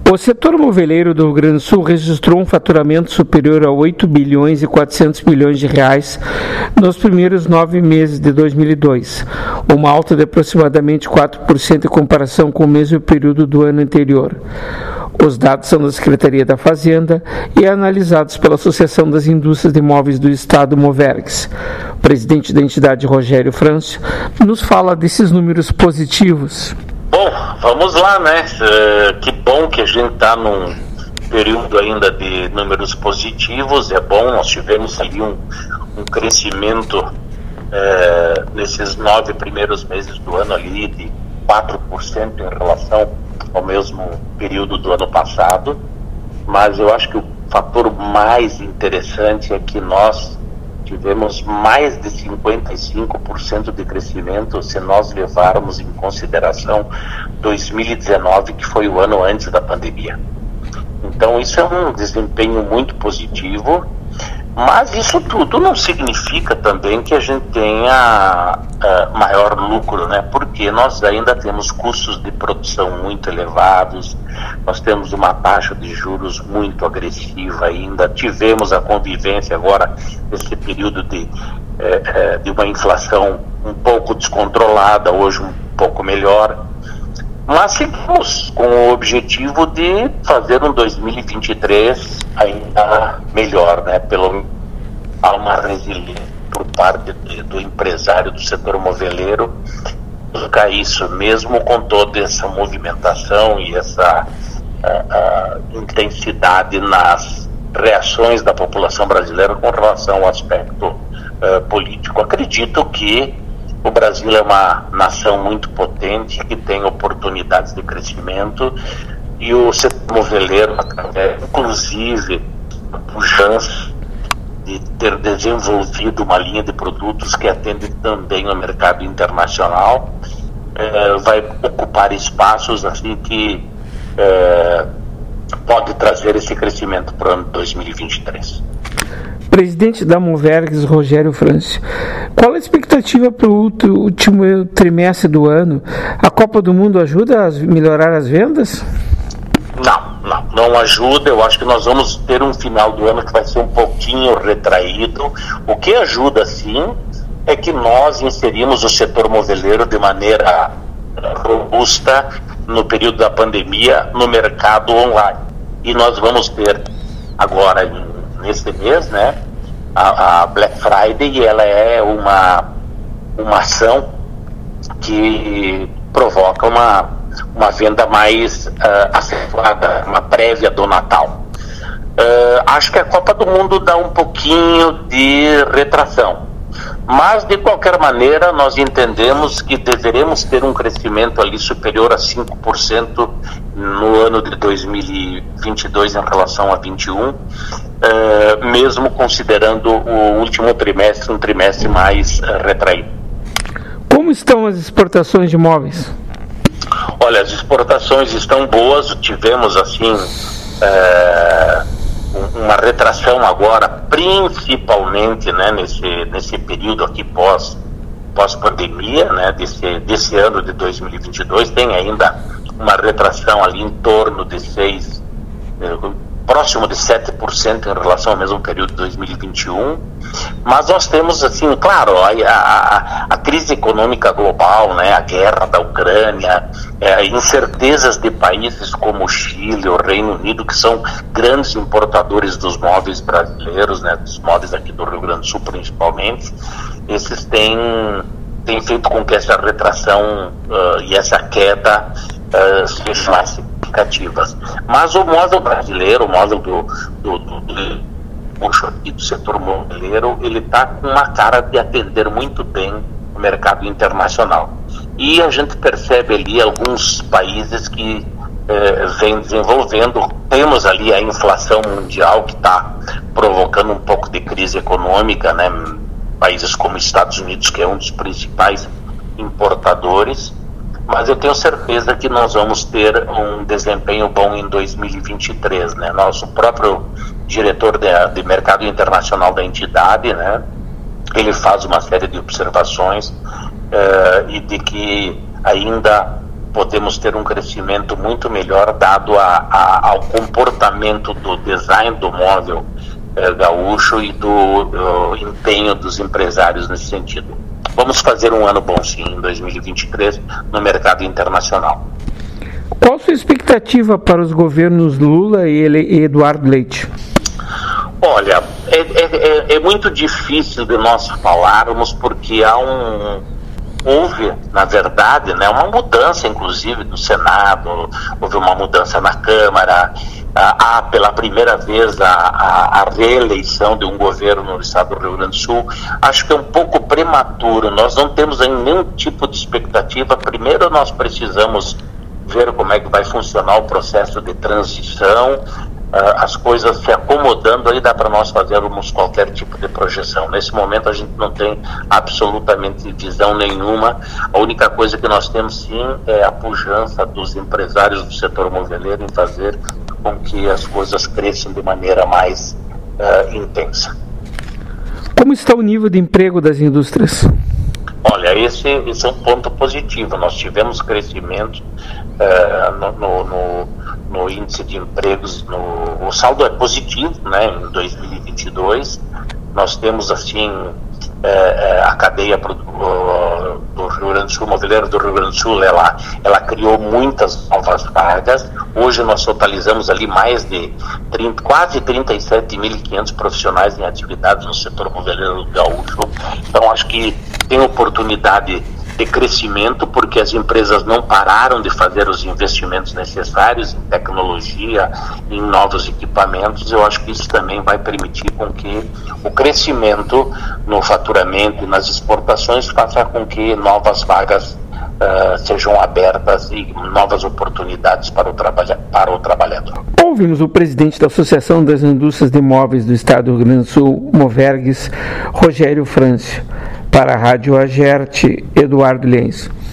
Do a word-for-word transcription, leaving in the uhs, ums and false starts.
O setor moveleiro do Rio Grande do Sul registrou um faturamento superior a oito bilhões e quatrocentos milhões de reais nos primeiros nove meses de dois mil e dois, uma alta de aproximadamente quatro por cento em comparação com o mesmo período do ano anterior. Os dados são da Secretaria da Fazenda e analisados pela Associação das Indústrias de Móveis do Estado, Movergs. O presidente da entidade, Rogério Frâncio, nos fala desses números positivos. Bom, vamos lá, né? Uh, que bom que a gente está num período ainda de números positivos, é bom, nós tivemos ali um, um crescimento uh, nesses nove primeiros meses do ano ali de quatro por cento em relação ao mesmo período do ano passado, mas eu acho que o fator mais interessante é que nós tivemos mais de cinquenta e cinco por cento de crescimento se nós levarmos em consideração dois mil e dezenove, que foi o ano antes da pandemia. Então isso é um desempenho muito positivo, mas isso tudo não significa também que a gente tenha uh, maior lucro, né? Porque nós ainda temos custos de produção muito elevados, nós temos uma taxa de juros muito agressiva ainda, tivemos a convivência agora nesse período de, eh, eh, de uma inflação um pouco descontrolada, hoje um pouco melhor, mas seguimos com o objetivo de fazer um dois mil e vinte e três ainda melhor, né? Pelo há uma resiliência por parte de, do empresário do setor moveleiro buscar isso, mesmo com toda essa movimentação e essa uh, uh, intensidade nas reações da população brasileira com relação ao aspecto uh, político. Acredito que o Brasil é uma nação muito potente, que tem oportunidades de crescimento, e o setor moveleiro, através, inclusive, da pujança de ter desenvolvido uma linha de produtos que atende também ao mercado internacional, eh, vai ocupar espaços assim que eh, pode trazer esse crescimento para o ano dois mil e vinte e três. Presidente da Movergs, Rogério Frâncio, qual a expectativa para o último trimestre do ano? A Copa do Mundo ajuda a melhorar as vendas? Não, não, não ajuda. Eu acho que nós vamos ter um final do ano que vai ser um pouquinho retraído. O que ajuda, sim, é que nós inserimos o setor moveleiro de maneira robusta no período da pandemia no mercado online. E nós vamos ter agora, neste mês, né, a, a Black Friday, ela é uma, uma ação que provoca uma uma venda mais uh, acentuada, uma prévia do Natal. Uh, acho que a Copa do Mundo dá um pouquinho de retração, mas de qualquer maneira nós entendemos que deveremos ter um crescimento ali superior a cinco por cento no ano de dois mil e vinte e dois em relação a vinte e um, uh, mesmo considerando o último trimestre um trimestre mais uh, retraído. Como estão as exportações de móveis? Olha, as exportações estão boas, tivemos assim é, uma retração agora, principalmente, né, nesse, nesse período aqui pós, pós-pandemia, né, desse, desse ano de dois mil e vinte e dois, tem ainda uma retração ali em torno de seis, próximo de sete por cento em relação ao mesmo período de dois mil e vinte e um, mas nós temos, assim, claro, a, a, a crise econômica global, né, a guerra da Ucrânia, é, incertezas de países como o Chile, o Reino Unido, que são grandes importadores dos móveis brasileiros, né, dos móveis aqui do Rio Grande do Sul principalmente, esses têm, têm feito com que essa retração uh, e essa queda uh, sejam mais significativas. Mas o móvel brasileiro, o móvel do, do, do, do e do setor moveleiro, ele está com uma cara de atender muito bem o mercado internacional. E a gente percebe ali alguns países que eh, vêm desenvolvendo. Temos ali a inflação mundial que está provocando um pouco de crise econômica, né? Países como Estados Unidos, que é um dos principais importadores. Mas eu tenho certeza que nós vamos ter um desempenho bom em dois mil e vinte e três, né? Nosso próprio diretor de, de mercado internacional da entidade, né, ele faz uma série de observações uh, e de que ainda podemos ter um crescimento muito melhor dado a, a, ao comportamento do design do móvel eh, gaúcho e do, do empenho dos empresários nesse sentido. Vamos fazer um ano bom sim em dois mil e vinte e três no mercado internacional. Qual a sua expectativa para os governos Lula e Eduardo Leite? Olha, é, é, é muito difícil de nós falarmos porque há um... houve, na verdade, né, uma mudança, inclusive, no Senado, houve uma mudança na Câmara, há pela primeira vez a, a, a reeleição de um governo no estado do Rio Grande do Sul. Acho que é um pouco prematuro, nós não temos ainda nenhum tipo de expectativa. Primeiro nós precisamos ver como é que vai funcionar o processo de transição, Uh, as coisas se acomodando, aí dá para nós fazermos qualquer tipo de projeção. Nesse momento a gente não tem absolutamente visão nenhuma. A única coisa que nós temos sim é a pujança dos empresários do setor moveleiro em fazer com que as coisas cresçam de maneira mais uh, intensa. Como está o nível de emprego das indústrias? Olha, esse, esse é um ponto positivo. Nós tivemos crescimento uh, no, no, no, no índice de empregos, no, o saldo é positivo, né, em dois mil e vinte e dois. Nós temos, assim, uh, a cadeia pro, uh, do Rio Grande do Sul, moveleiro do Rio Grande do Sul, ela, ela criou muitas novas vagas. Hoje nós totalizamos ali mais de trinta, quase trinta e sete mil e quinhentos profissionais em atividades no setor moveleiro gaúcho. Então acho que tem oportunidade de crescimento, porque as empresas não pararam de fazer os investimentos necessários em tecnologia, em novos equipamentos. Eu acho que isso também vai permitir com que o crescimento no faturamento e nas exportações faça com que novas vagas uh, sejam abertas e novas oportunidades para o, trabalha- para o trabalhador. Ouvimos o presidente da Associação das Indústrias de Móveis do Estado do Rio Grande do Sul, Movergues, Rogério Frâncio. Para a Rádio Agerte, Eduardo Lens.